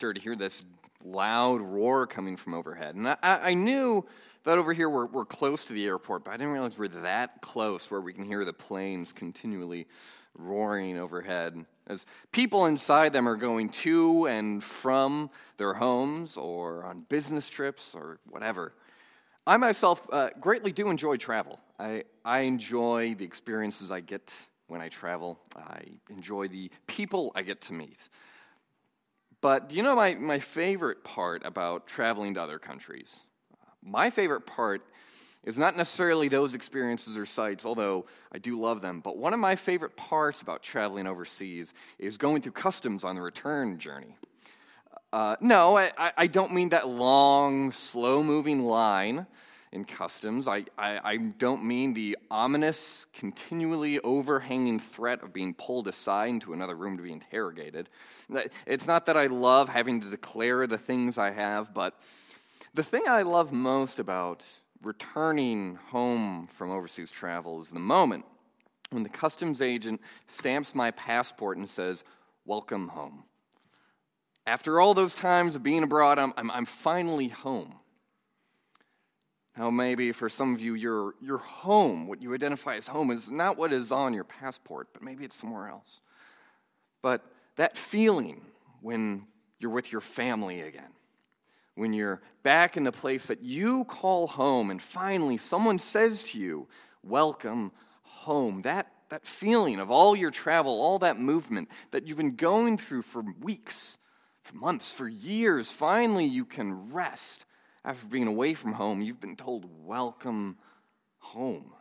started to hear this loud roar coming from overhead. And I knew that over here we're close to the airport, but I didn't realize we're that close where we can hear the planes continually roaring overhead as people inside them are going to and from their homes or on business trips or whatever. I myself greatly do enjoy travel. I enjoy the experiences I get when I travel. I enjoy the people I get to meet. But do you know my favorite part about traveling to other countries? My favorite part is not necessarily those experiences or sights, although I do love them. But one of my favorite parts about traveling overseas is going through customs on the return journey. No, I don't mean that long, slow-moving line in customs. I don't mean the ominous, continually overhanging threat of being pulled aside into another room to be interrogated. It's not that I love having to declare the things I have, but the thing I love most about returning home from overseas travel is the moment when the customs agent stamps my passport and says, "Welcome home." After all those times of being abroad, I'm finally home. Now, maybe for some of you, your home, what you identify as home, is not what is on your passport, but maybe it's somewhere else. But that feeling when you're with your family again, when you're back in the place that you call home, and finally someone says to you, "Welcome home," that feeling of all your travel, all that movement that you've been going through for weeks, for months, for years, finally you can rest. After being away from home, you've been told, "Welcome home."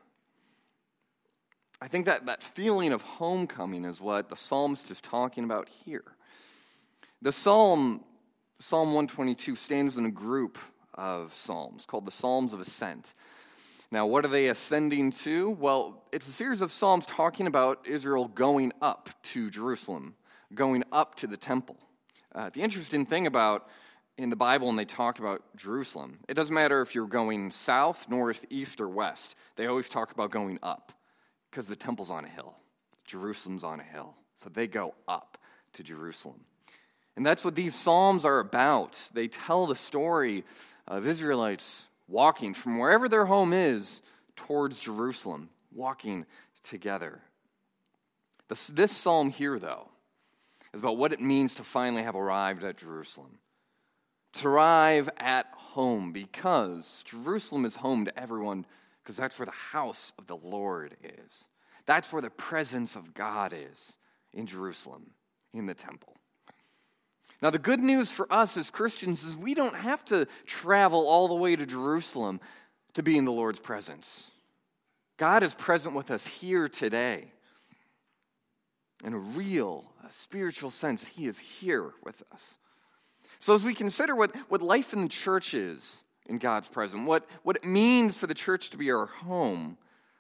I think that feeling of homecoming is what the psalmist is talking about here. The Psalm 122 stands in a group of psalms called the Psalms of Ascent. Now, what are they ascending to? Well, it's a series of psalms talking about Israel going up to Jerusalem, going up to the temple. The interesting thing about in the Bible when they talk about Jerusalem, it doesn't matter if you're going south, north, east, or west. They always talk about going up because the temple's on a hill. Jerusalem's on a hill. So they go up to Jerusalem. And that's what these psalms are about. They tell the story of Israelites walking from wherever their home is towards Jerusalem, walking together. This psalm here, though, is about what it means to finally have arrived at Jerusalem. To arrive at home, because Jerusalem is home to everyone, because that's where the house of the Lord is. That's where the presence of God is, in Jerusalem, in the temple. Now, the good news for us as Christians is we don't have to travel all the way to Jerusalem to be in the Lord's presence. God is present with us here today. In a real, spiritual sense, He is here with us. So as we consider what life in the church is in God's presence, what it means for the church to be our home,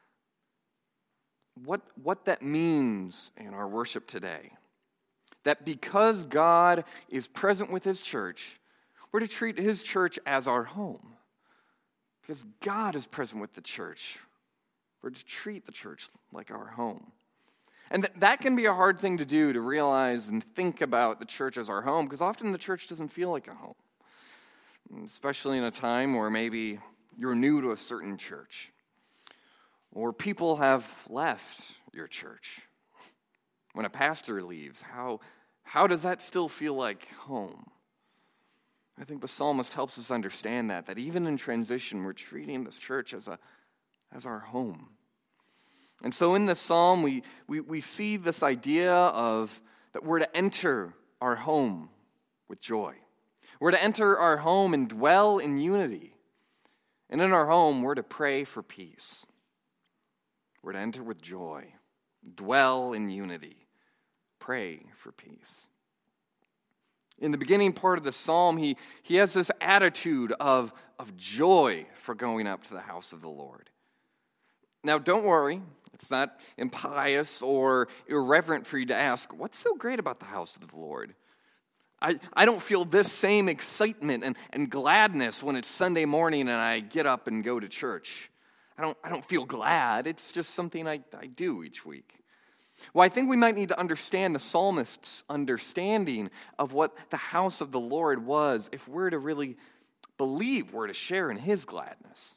what that means in our worship today, that because God is present with His church, we're to treat His church as our home. Because God is present with the church, we're to treat the church like our home. And that can be a hard thing to do, to realize and think about the church as our home, because often the church doesn't feel like a home. Especially in a time where maybe you're new to a certain church, or people have left your church. When a pastor leaves, how does that still feel like home? I think the psalmist helps us understand that even in transition, we're treating this church as our home. And so in this psalm, we see this idea of that we're to enter our home with joy. We're to enter our home and dwell in unity. And in our home, we're to pray for peace. We're to enter with joy, dwell in unity, pray for peace. In the beginning part of the psalm, he has this attitude of joy for going up to the house of the Lord. Now, don't worry. It's not impious or irreverent for you to ask, what's so great about the house of the Lord? I don't feel this same excitement and gladness when it's Sunday morning and I get up and go to church. I don't feel glad. It's just something I do each week. Well, I think we might need to understand the psalmist's understanding of what the house of the Lord was if we're to really believe we're to share in his gladness.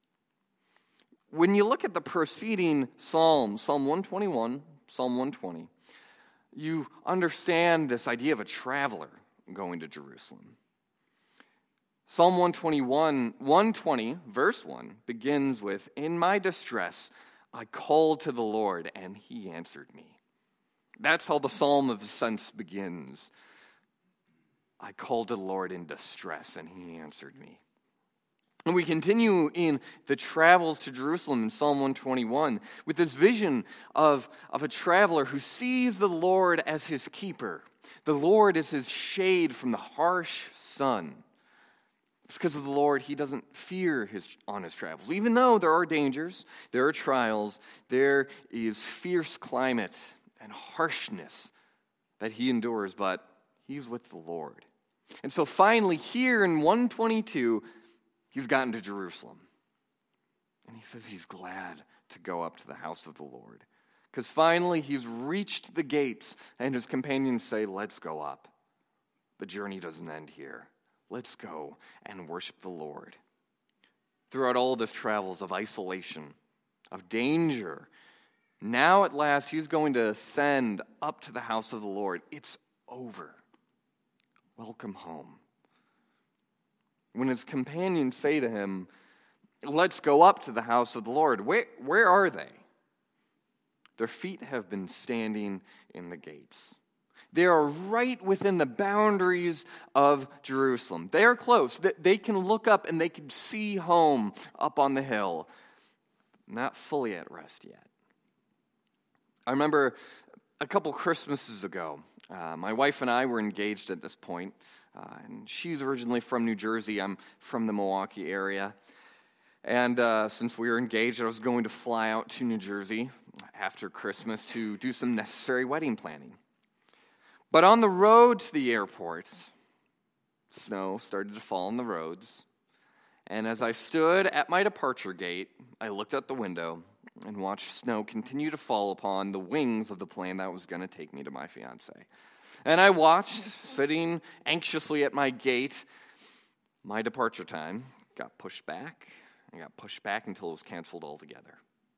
When you look at the preceding Psalms, Psalm 121, Psalm 120, you understand this idea of a traveler going to Jerusalem. Psalm 120, verse 1, begins with, "In my distress, I called to the Lord, and he answered me." That's how the Psalm of Ascents begins. I called to the Lord in distress, and he answered me. And we continue in the travels to Jerusalem in Psalm 121 with this vision of a traveler who sees the Lord as his keeper. The Lord is his shade from the harsh sun. It's because of the Lord, he doesn't fear on his travels. Even though there are dangers, there are trials, there is fierce climate and harshness that he endures, but he's with the Lord. And so finally, here in 122, he's gotten to Jerusalem. And he says he's glad to go up to the house of the Lord. Because finally, he's reached the gates, and his companions say, "Let's go up. The journey doesn't end here. Let's go and worship the Lord." Throughout all this travels of isolation, of danger, now at last he's going to ascend up to the house of the Lord. It's over. Welcome home. When his companions say to him, "Let's go up to the house of the Lord," where are they? Their feet have been standing in the gates. They are right within the boundaries of Jerusalem. They are close. They can look up and they can see home up on the hill. Not fully at rest yet. I remember a couple Christmases ago, my wife and I were engaged at this point, and she's originally from New Jersey. I'm from the Milwaukee area. And since we were engaged, I was going to fly out to New Jersey after Christmas to do some necessary wedding planning. But on the road to the airport, snow started to fall on the roads. And as I stood at my departure gate, I looked out the window and watched snow continue to fall upon the wings of the plane that was going to take me to my fiancée. And I watched, sitting anxiously at my gate, my departure time got pushed back and got pushed back until it was canceled altogether.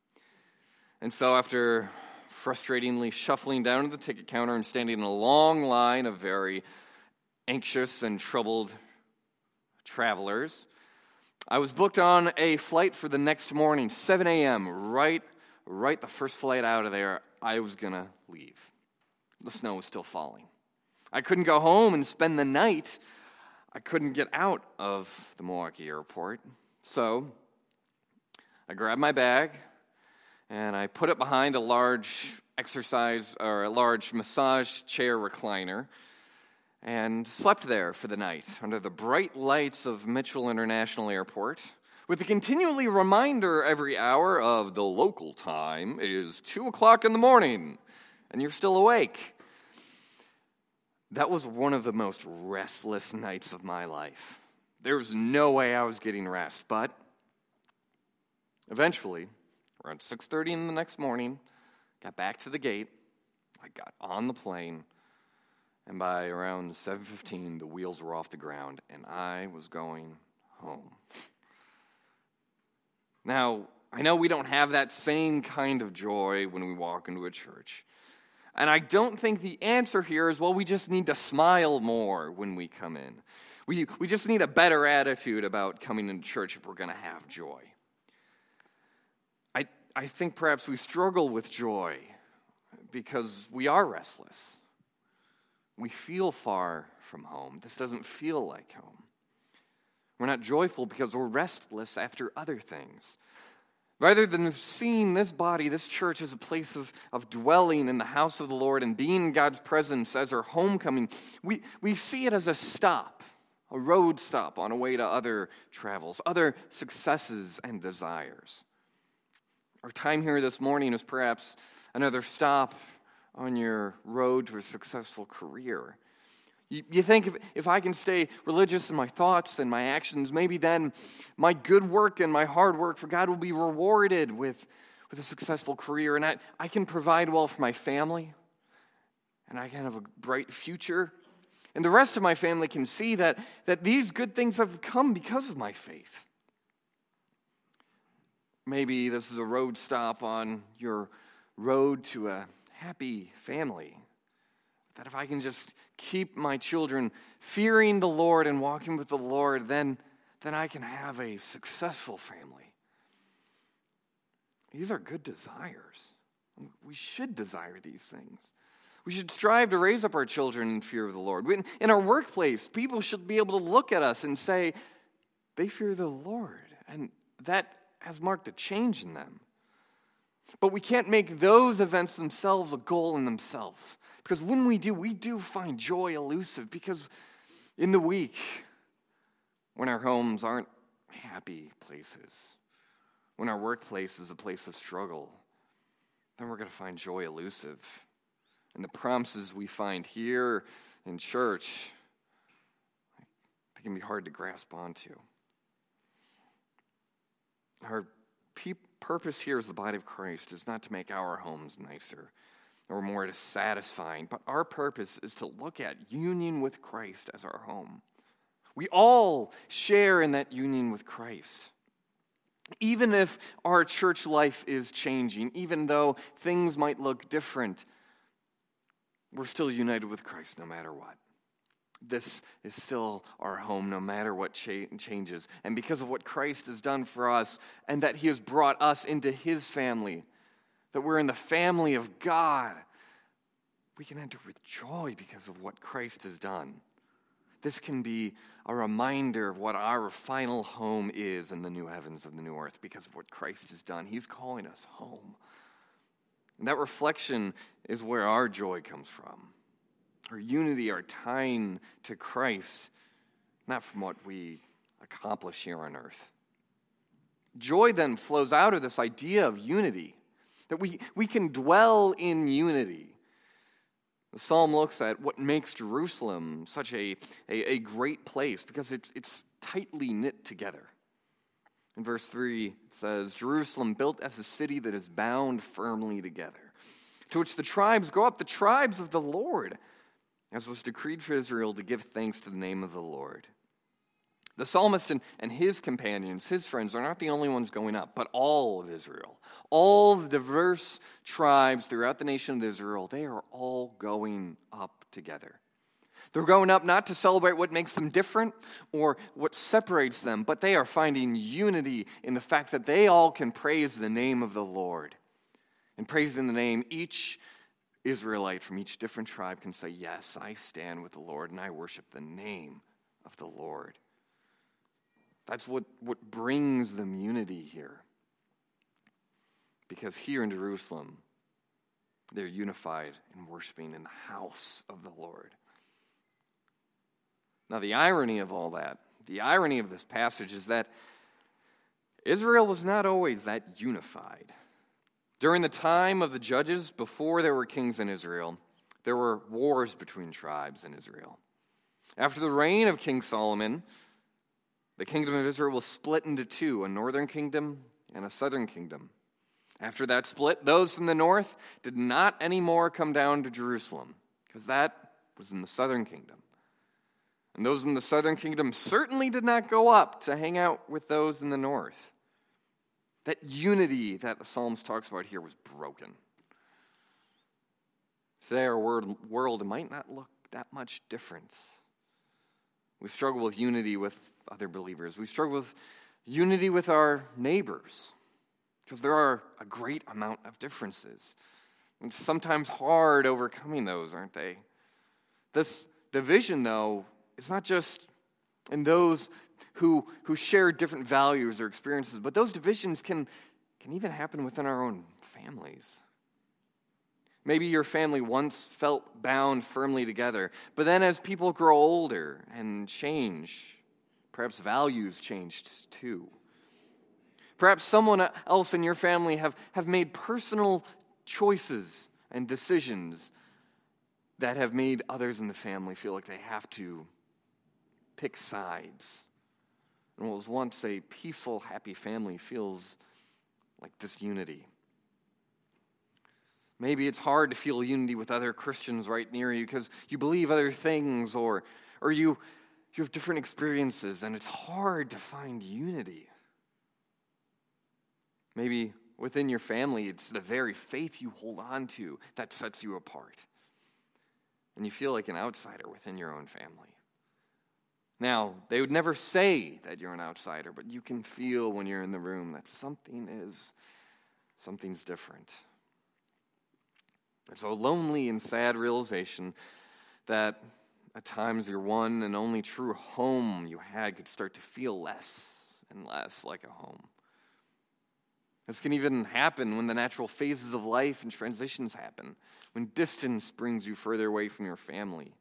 And so after frustratingly shuffling down to the ticket counter and standing in a long line of very anxious and troubled travelers, I was booked on a flight for the next morning, 7 a.m., right the first flight out of there, I was going to leave. The snow was still falling. I couldn't go home and spend the night. I couldn't get out of the Milwaukee airport. So I grabbed my bag, and I put it behind a large massage chair recliner and slept there for the night under the bright lights of Mitchell International Airport with a continually reminder every hour of the local time is 2 o'clock in the morning and you're still awake. That was one of the most restless nights of my life. There was no way I was getting rest, but eventually, around 6:30 in the next morning, got back to the gate, I got on the plane, and by around 7:15, the wheels were off the ground, and I was going home. Now, I know we don't have that same kind of joy when we walk into a church. And I don't think the answer here is, well, we just need to smile more when we come in. We just need a better attitude about coming into church if we're going to have joy. I think perhaps we struggle with joy because we are restless. We feel far from home. This doesn't feel like home. We're not joyful because we're restless after other things. Rather than seeing this body, this church, as a place of dwelling in the house of the Lord and being in God's presence as our homecoming, we see it as a stop, a road stop on a way to other travels, other successes and desires. Our time here this morning is perhaps another stop on your road to a successful career. You think if I can stay religious in my thoughts and my actions, maybe then my good work and my hard work for God will be rewarded with with a successful career, and I can provide well for my family, and I can have a bright future, and the rest of my family can see that these good things have come because of my faith. Maybe this is a road stop on your road to a happy family. That if I can just keep my children fearing the Lord and walking with the Lord, then I can have a successful family. These are good desires. We should desire these things. We should strive to raise up our children in fear of the Lord. In our workplace, people should be able to look at us and say, they fear the Lord. And that has marked a change in them. But we can't make those events themselves a goal in themselves. Because when we do find joy elusive. Because in the week, when our homes aren't happy places, when our workplace is a place of struggle, then we're going to find joy elusive. And the promises we find here in church, they can be hard to grasp onto. Our purpose here as the body of Christ is not to make our homes nicer or more satisfying, but our purpose is to look at union with Christ as our home. We all share in that union with Christ. Even if our church life is changing, even though things might look different, we're still united with Christ no matter what. This is still our home no matter what changes. And because of what Christ has done for us and that he has brought us into his family, that we're in the family of God, we can enter with joy because of what Christ has done. This can be a reminder of what our final home is in the new heavens and the new earth because of what Christ has done. He's calling us home. And that reflection is where our joy comes from. Our unity, our tying to Christ, not from what we accomplish here on earth. Joy then flows out of this idea of unity, that we can dwell in unity. The psalm looks at what makes Jerusalem such a great place because it's tightly knit together. In verse 3, it says, Jerusalem built as a city that is bound firmly together, to which the tribes go up, the tribes of the Lord, as was decreed for Israel to give thanks to the name of the Lord. The psalmist and his companions, his friends, are not the only ones going up, but all of Israel. All the diverse tribes throughout the nation of Israel, they are all going up together. They're going up not to celebrate what makes them different or what separates them, but they are finding unity in the fact that they all can praise the name of the Lord. And praising the name, each Israelite from each different tribe can say, yes, I stand with the Lord and I worship the name of the Lord. That's what brings them unity here. Because here in Jerusalem, they're unified in worshiping in the house of the Lord. Now, the irony of all that, the irony of this passage is that Israel was not always that unified. During the time of the judges, before there were kings in Israel, there were wars between tribes in Israel. After the reign of King Solomon, the kingdom of Israel was split into two, a northern kingdom and a southern kingdom. After that split, those from the north did not anymore come down to Jerusalem, because that was in the southern kingdom. And those in the southern kingdom certainly did not go up to hang out with those in the north. That unity that the Psalms talks about here was broken. Today our world might not look that much different. We struggle with unity with other believers. We struggle with unity with our neighbors because there are a great amount of differences. It's sometimes hard overcoming those, aren't they? This division, though, is not just in those who share different values or experiences, but those divisions can even happen within our own families. Maybe your family once felt bound firmly together, but then as people grow older and change, perhaps values changed too. Perhaps someone else in your family have made personal choices and decisions that have made others in the family feel like they have to pick sides. And what was once a peaceful, happy family feels like disunity. Maybe it's hard to feel unity with other Christians right near you because you believe other things or you have different experiences and it's hard to find unity. Maybe within your family, it's the very faith you hold on to that sets you apart. And you feel like an outsider within your own family. Now, they would never say that you're an outsider, but you can feel when you're in the room that something's different. It's a lonely and sad realization that at times your one and only true home you had could start to feel less and less like a home. This can even happen when the natural phases of life and transitions happen, when distance brings you further away from your family.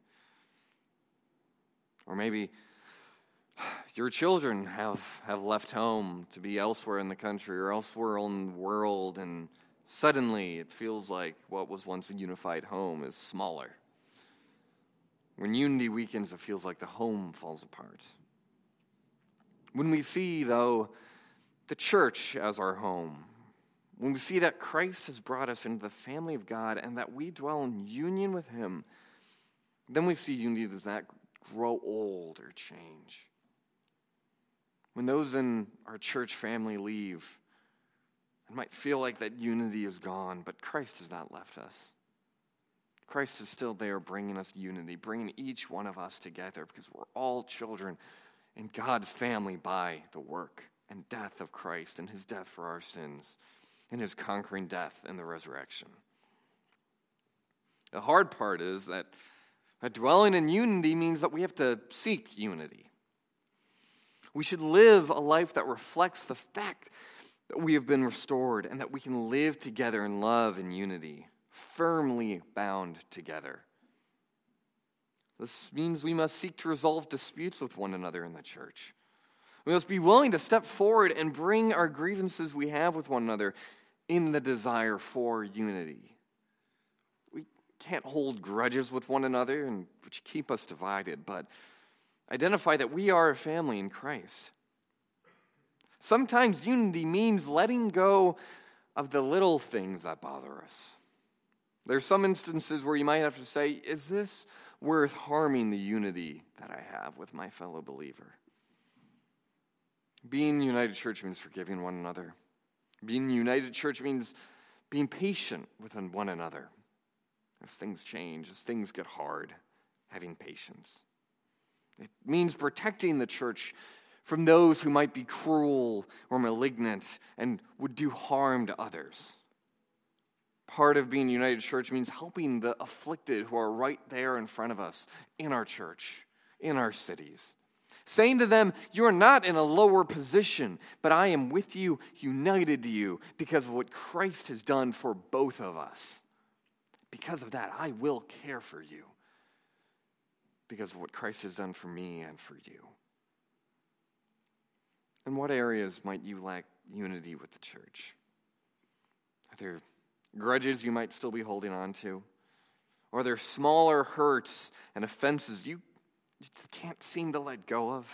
Or maybe your children have left home to be elsewhere in the country or elsewhere in the world, and suddenly it feels like what was once a unified home is smaller. When unity weakens, it feels like the home falls apart. When we see, though, the church as our home, when we see that Christ has brought us into the family of God and that we dwell in union with Him, then we see unity does not grow old or change. When those in our church family leave, it might feel like that unity is gone, but Christ has not left us. Christ is still there bringing us unity, bringing each one of us together because we're all children in God's family by the work and death of Christ and His death for our sins and His conquering death and the resurrection. The hard part is that dwelling in unity means that we have to seek unity. We should live a life that reflects the fact that we have been restored and that we can live together in love and unity, firmly bound together. This means we must seek to resolve disputes with one another in the church. We must be willing to step forward and bring our grievances we have with one another in the desire for unity. We can't hold grudges with one another, and which keep us divided, but identify that we are a family in Christ. Sometimes unity means letting go of the little things that bother us. There's some instances where you might have to say, is this worth harming the unity that I have with my fellow believer? Being United Church means forgiving one another. Being United Church means being patient with one another. As things change, as things get hard, having patience. It means protecting the church from those who might be cruel or malignant and would do harm to others. Part of being United Church means helping the afflicted who are right there in front of us, in our church, in our cities. Saying to them, you are not in a lower position, but I am with you, united to you, because of what Christ has done for both of us. Because of that, I will care for you, because of what Christ has done for me and for you. In what areas might you lack unity with the church? Are there grudges you might still be holding on to? Or are there smaller hurts and offenses you just can't seem to let go of?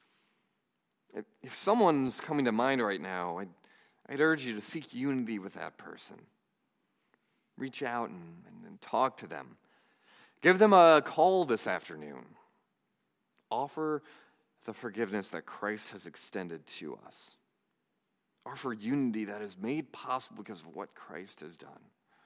If someone's coming to mind right now, I'd urge you to seek unity with that person. Reach out and talk to them. Give them a call this afternoon. Offer the forgiveness that Christ has extended to us. Offer unity that is made possible because of what Christ has done.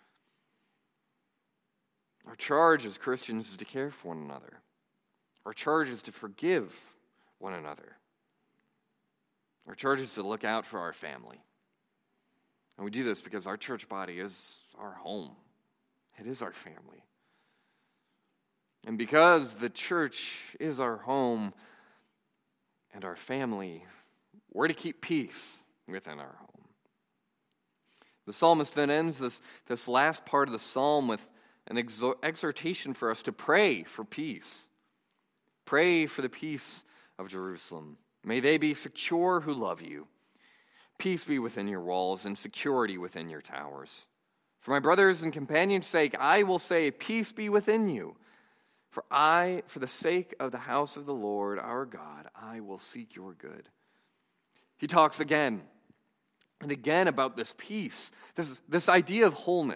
Our charge as Christians is to care for one another. Our charge is to forgive one another. Our charge is to look out for our family. And we do this because our church body is our home. It is our family. And because the church is our home and our family, we're to keep peace within our home. The psalmist then ends this last part of the psalm with an exhortation for us to pray for peace. Pray for the peace of Jerusalem. May they be secure who love you. Peace be within your walls and security within your towers. For my brothers and companions' sake, I will say, peace be within you. For the sake of the house of the Lord our God, I will seek your good. He talks again and again about this peace, this idea of wholeness.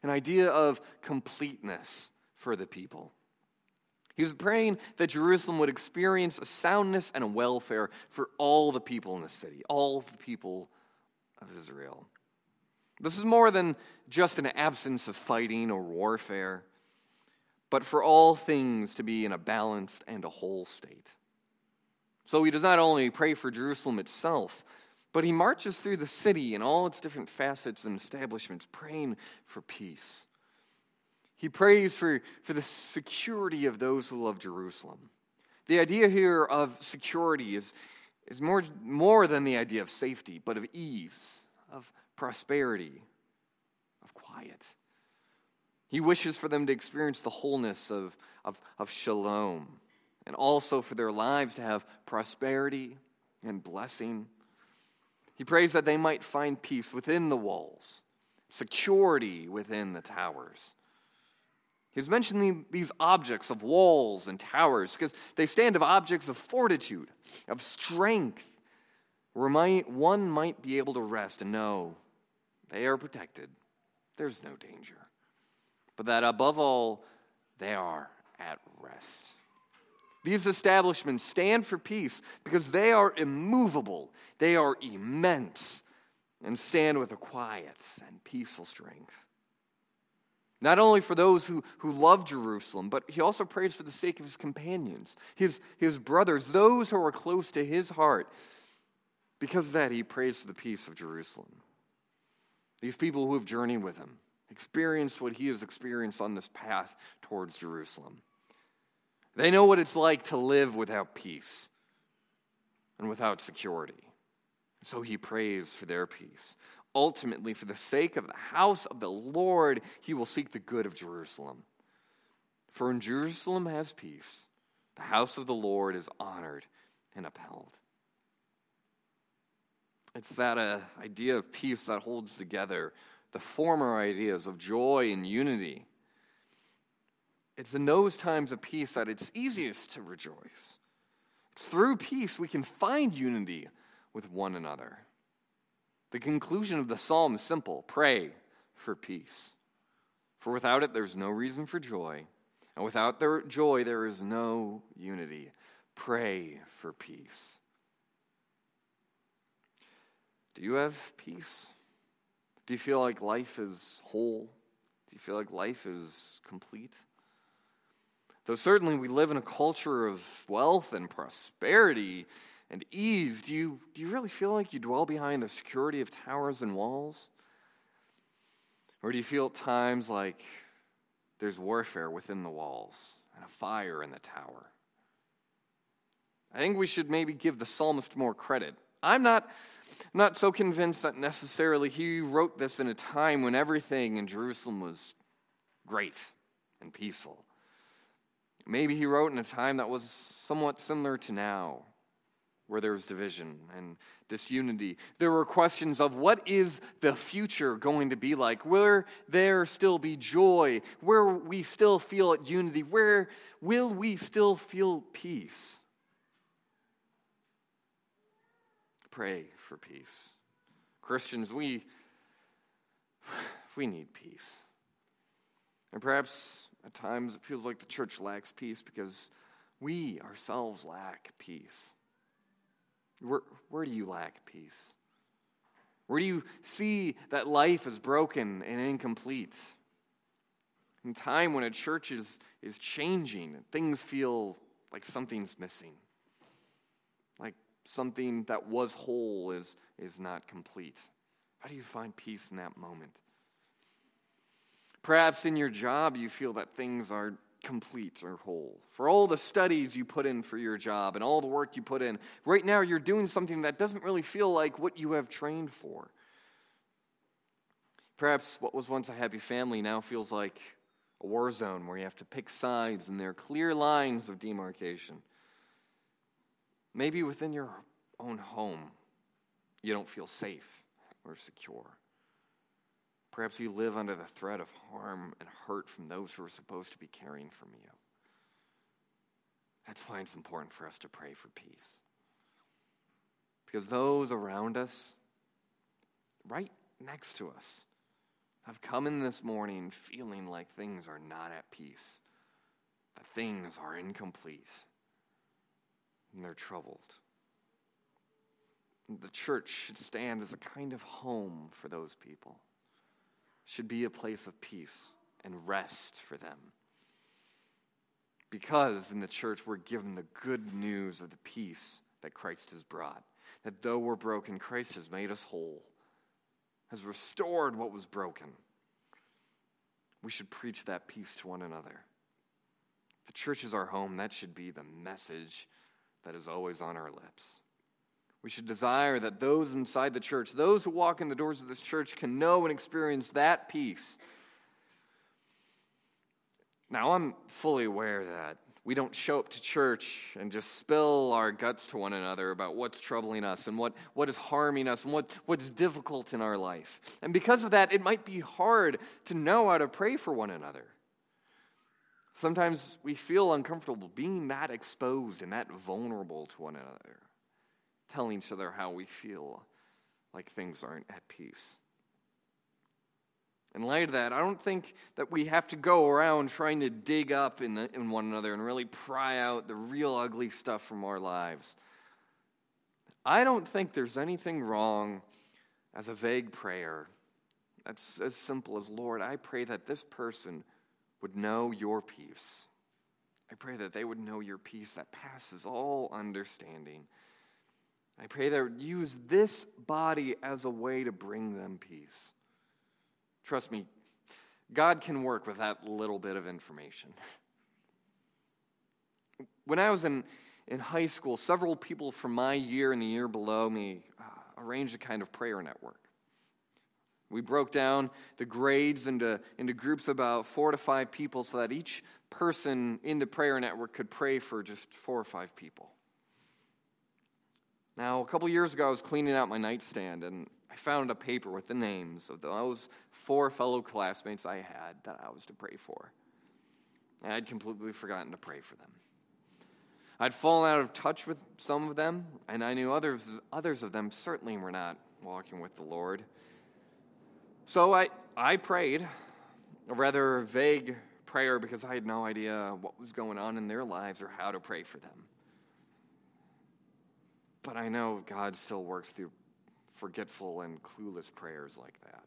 an idea of completeness for the people. He was praying that Jerusalem would experience a soundness and a welfare for all the people in the city, all the people of Israel. This is more than just an absence of fighting or warfare, but for all things to be in a balanced and a whole state. So he does not only pray for Jerusalem itself, but he marches through the city in all its different facets and establishments, praying for peace. He prays for the security of those who love Jerusalem. The idea here of security is more than the idea of safety, but of ease, of prosperity, of quiet. He wishes for them to experience the wholeness of shalom, and also for their lives to have prosperity and blessing. He prays that they might find peace within the walls, security within the towers. He's mentioning these objects of walls and towers because they stand as objects of fortitude, of strength, where one might be able to rest and know they are protected. There's no danger. But that above all, they are at rest. These establishments stand for peace because they are immovable, they are immense, and stand with a quiet and peaceful strength. Not only for those who love Jerusalem, but he also prays for the sake of his companions, his brothers, those who are close to his heart. Because of that, he prays for the peace of Jerusalem. These people who have journeyed with him, experienced what he has experienced on this path towards Jerusalem. They know what it's like to live without peace and without security. So he prays for their peace. Ultimately, for the sake of the house of the Lord, he will seek the good of Jerusalem. For when Jerusalem has peace, the house of the Lord is honored and upheld. It's that idea of peace that holds together the former ideas of joy and unity. It's in those times of peace that it's easiest to rejoice. It's through peace we can find unity with one another. The conclusion of the psalm is simple: pray for peace. For without it, there's no reason for joy. And without their joy, there is no unity. Pray for peace. Do you have peace? Do you feel like life is whole? Do you feel like life is complete? Though certainly we live in a culture of wealth and prosperity and ease, do you really feel like you dwell behind the security of towers and walls? Or do you feel at times like there's warfare within the walls and a fire in the tower? I think we should maybe give the psalmist more credit. I'm not so convinced that necessarily he wrote this in a time when everything in Jerusalem was great and peaceful. Maybe he wrote in a time that was somewhat similar to now, where there was division and disunity. There were questions of what is the future going to be like? Will there still be joy? Where we still feel at unity? Where will we still feel peace? Pray for peace. Christians, we need peace. And perhaps at times it feels like the church lacks peace because we ourselves lack peace. Where do you lack peace? Where do you see that life is broken and incomplete? In time when a church is changing, things feel like something's missing. Like something that was whole is not complete. How do you find peace in that moment? Perhaps in your job you feel that things are complete or whole. For all the studies you put in for your job and all the work you put in, right now you're doing something that doesn't really feel like what you have trained for. Perhaps what was once a happy family now feels like a war zone where you have to pick sides and there are clear lines of demarcation. Maybe within your own home you don't feel safe or secure. Perhaps you live under the threat of harm and hurt from those who are supposed to be caring for you. That's why it's important for us to pray for peace. Because those around us, right next to us, have come in this morning feeling like things are not at peace, that things are incomplete, and they're troubled. The church should stand as a kind of home for those people. It should be a place of peace and rest for them. Because in the church we're given the good news of the peace that Christ has brought. That though we're broken, Christ has made us whole, has restored what was broken. We should preach that peace to one another. The church is our home. That should be the message that is always on our lips. We should desire that those inside the church, those who walk in the doors of this church, can know and experience that peace. Now, I'm fully aware that we don't show up to church and just spill our guts to one another about what's troubling us and what is harming us and what's difficult in our life. And because of that, it might be hard to know how to pray for one another. Sometimes we feel uncomfortable being that exposed and that vulnerable to one another, telling each other how we feel like things aren't at peace. In light of that, I don't think that we have to go around trying to dig up in one another and really pry out the real ugly stuff from our lives. I don't think there's anything wrong as a vague prayer that's as simple as, Lord, I pray that this person would know your peace. I pray that they would know your peace that passes all understanding. I pray that I would use this body as a way to bring them peace. Trust me, God can work with that little bit of information. When I was in high school, several people from my year and the year below me arranged a kind of prayer network. We broke down the grades into groups of about 4 to 5 people so that each person in the prayer network could pray for just 4 or 5 people. Now, a couple years ago, I was cleaning out my nightstand, and I found a paper with the names of those 4 fellow classmates I had that I was to pray for. And I'd completely forgotten to pray for them. I'd fallen out of touch with some of them, and I knew others of them certainly were not walking with the Lord. So I prayed, a rather vague prayer because I had no idea what was going on in their lives or how to pray for them. But I know God still works through forgetful and clueless prayers like that.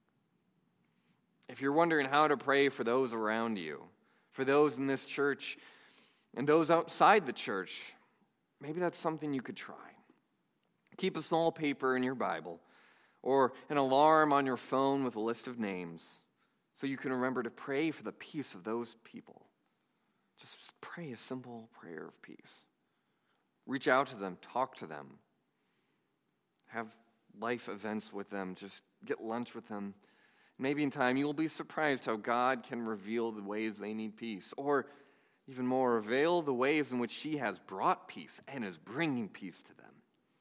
If you're wondering how to pray for those around you, for those in this church and those outside the church, maybe that's something you could try. Keep a small paper in your Bible or an alarm on your phone with a list of names so you can remember to pray for the peace of those people. Just pray a simple prayer of peace. Reach out to them, talk to them, have life events with them, just get lunch with them. Maybe in time you'll be surprised how God can reveal the ways they need peace, or even more, reveal the ways in which He has brought peace and is bringing peace to them.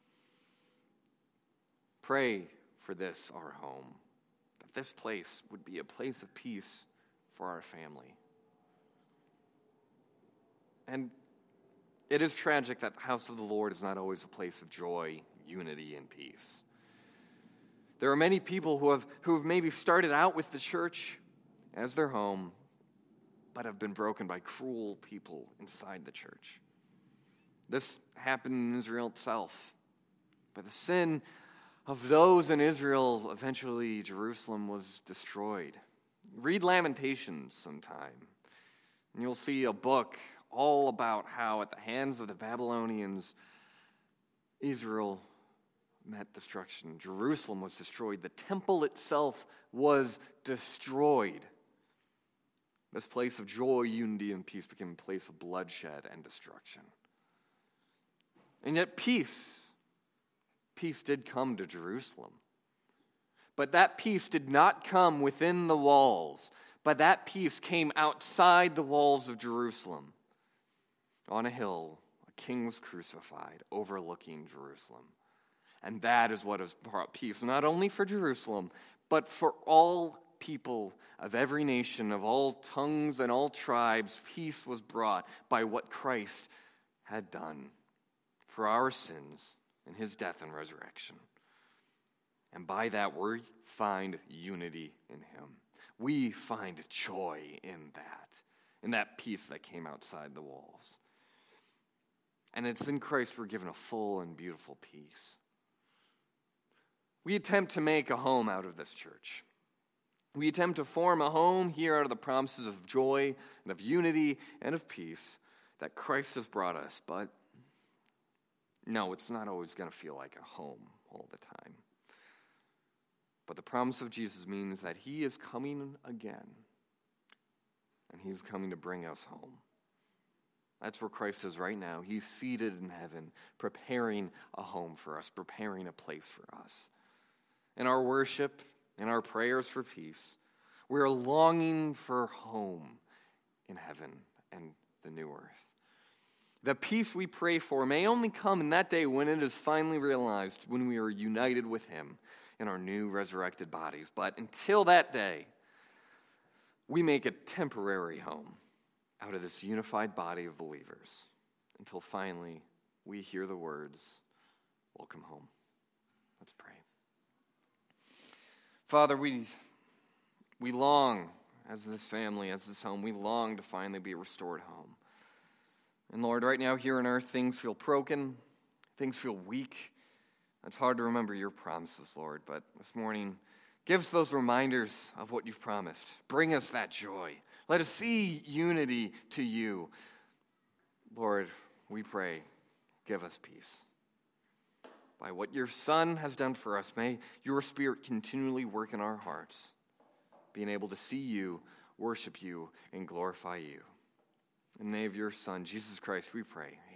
Pray for this, our home, that this place would be a place of peace for our family. And it is tragic that the house of the Lord is not always a place of joy, unity, and peace. There are many people who have maybe started out with the church as their home, but have been broken by cruel people inside the church. This happened in Israel itself. By the sin of those in Israel, eventually Jerusalem was destroyed. Read Lamentations sometime, and you'll see a book all about how at the hands of the Babylonians, Israel met destruction. Jerusalem was destroyed. The temple itself was destroyed. This place of joy, unity, and peace became a place of bloodshed and destruction. And yet peace did come to Jerusalem. But that peace did not come within the walls, but that peace came outside the walls of Jerusalem. On a hill, a king was crucified, overlooking Jerusalem. And that is what has brought peace, not only for Jerusalem, but for all people of every nation, of all tongues and all tribes. Peace was brought by what Christ had done for our sins in His death and resurrection. And by that, we find unity in him. We find joy in that peace that came outside the walls. And it's in Christ we're given a full and beautiful peace. We attempt to make a home out of this church. We attempt to form a home here out of the promises of joy and of unity and of peace that Christ has brought us. But no, it's not always going to feel like a home all the time. But the promise of Jesus means that he is coming again. And he's coming to bring us home. That's where Christ is right now. He's seated in heaven, preparing a home for us, preparing a place for us. In our worship, in our prayers for peace, we're longing for home in heaven and the new earth. The peace we pray for may only come in that day when it is finally realized, when we are united with him in our new resurrected bodies. But until that day, we make a temporary home out of this unified body of believers until finally we hear the words, "Welcome home." Let's pray. Father, we long, as this family, as this home, we long to finally be restored home. And Lord, right now here on earth, things feel broken, things feel weak. It's hard to remember your promises, Lord, but this morning, give us those reminders of what you've promised. Bring us that joy. Let us see unity to you. Lord, we pray, give us peace. By what your Son has done for us, may your Spirit continually work in our hearts, being able to see you, worship you, and glorify you. In the name of your Son, Jesus Christ, we pray.